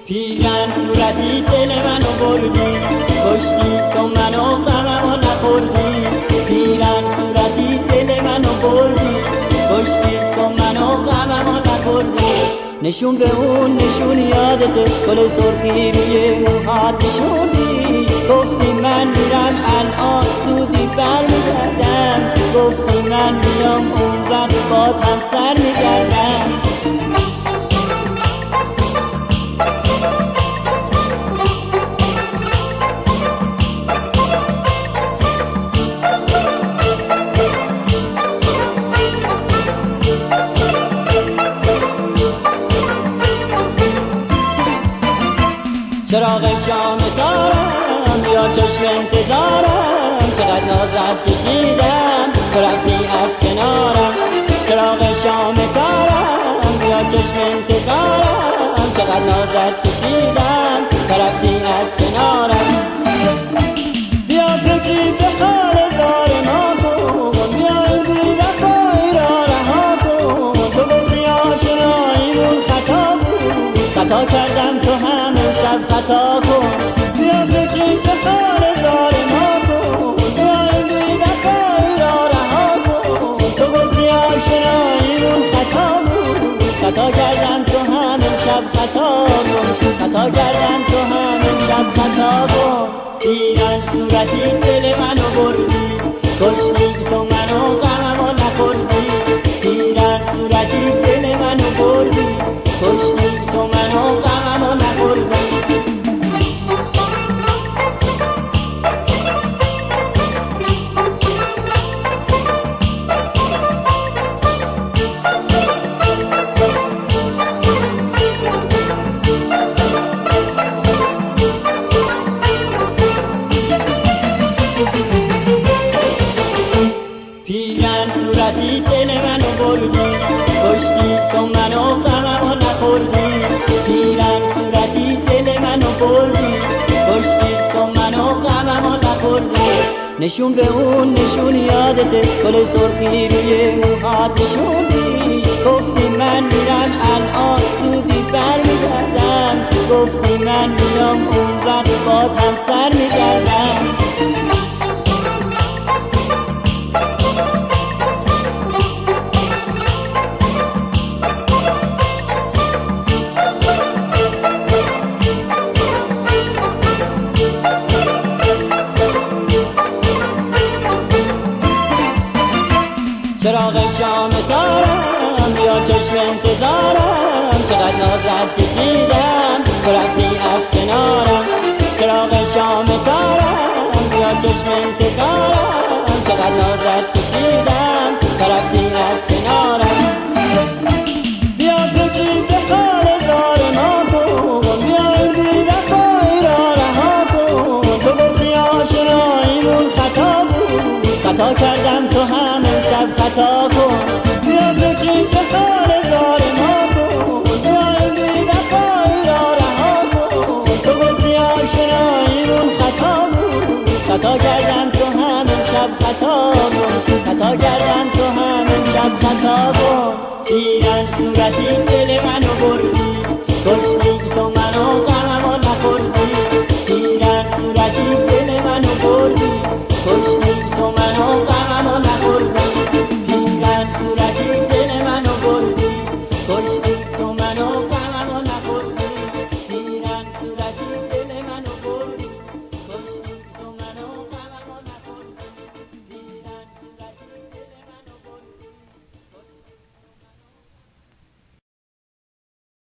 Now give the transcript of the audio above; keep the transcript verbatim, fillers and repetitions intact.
پیرن صورتی دل منو بردی، کشتی تو منو غممو نخوردی. پیرن صورتی دل منو بردی، کشتی تو منو غممو نخوردی. نشون به اون نشون یادته، گل سرخی روی موهات نشوندی. گفتی من میرم الان زودی برمیگردم، گفتی من میام اون وقت باز هم سر میگردم. چراغ شام تارم یا چشم انتظارم، چقدر نازت کشیدم تو رفتی از کنارم. چراغ شام تارم یا چشم انتظارم، چقدر نازت کشیدم تو رفتی از کنارم. بیا فکری به حال زار ما کن، بیا بی وفایی را رها کن. تو گفتی آشناییمون خطا بود، خطا کردم تو همه شب خطا کن. بیا فکری به حال زار ما کن، بیا بی وفایی را رها کن. تو گفتی آشناییمون خطا بود، خطا کردم تو همه شب خطا کن. خطا کردم تو همه شب خطا کن. پیرن صورتی دل منو بردی، کشتی تو منو غممو نخوردی. پیرن صورتی دل منو بردی، کشتی تو منو غممو نخوردی. پیرن صورتی دل منو بردی، کشتی تو منو غممو نخوردی. پیرن صورتی دل منو بردی، کشتی تو منو غممو نخوردی. نشون به اون نشون یادته، گل سرخی روی موهات نشوندی. گفتی من میرم الان زودی برمیگردم، گفتی من میام اون وقت باز هم سر میگردم. چراغ شام تارم یا چشم انتظارم، چقدر نازت کشیدم تو رفتی از کنارم. چراغ شام تارم یا چشم انتظارم، چقدر نازت کشیدم تو رفتی از کنارم. بیا فکری به حال زار ما کن، بیا بی وفایی را رها کن. تو گفتی آشناییمون خطا بود، خطا کردم تو همه شب خطا کن. بیا فکری به حال زار ما کن، بیا بی وفایی را رها کن. تو گفتی آشناییمون خطا بود، خطا کردم تو همه شب خطا کن. خطا کردم تو همه شب خطا کن. پیرن صورتی